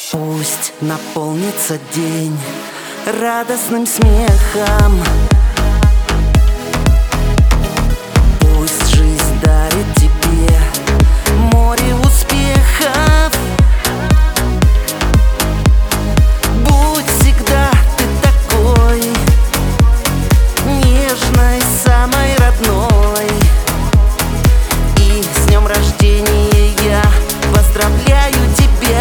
Пусть наполнится день радостным смехом. Пусть жизнь дарит тебе море успехов. Будь всегда ты такой нежной, самой родной. И с днем рождения я поздравляю тебя,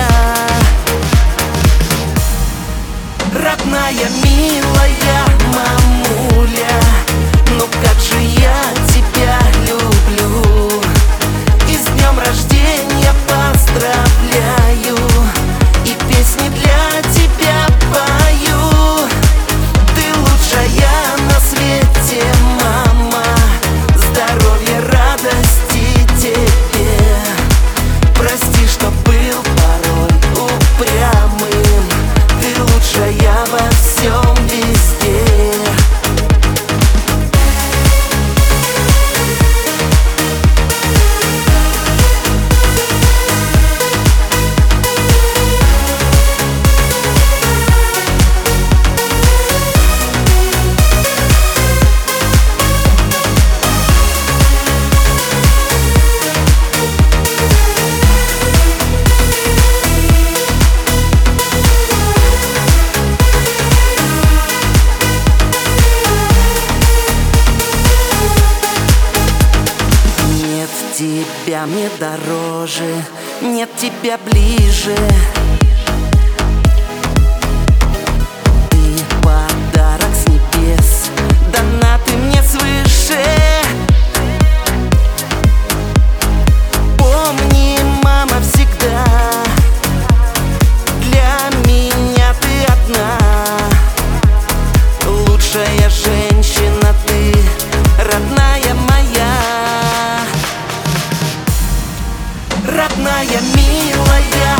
родная, милая мамуля. Ну как же я тебя люблю. И с днем рождения поздравляю, и песни для тебя пою. Ты лучшая на свете, мама. Здоровья, радости тебе. Прости, что был порой упрямым. Ты лучшая во всем, везде. Тебя мне дороже, нет тебя ближе. Ты подарок с небес, дана ты мне свыше. Помни, мама, всегда для меня ты одна. Лучшая женщина ты, родная моя. Родная, милая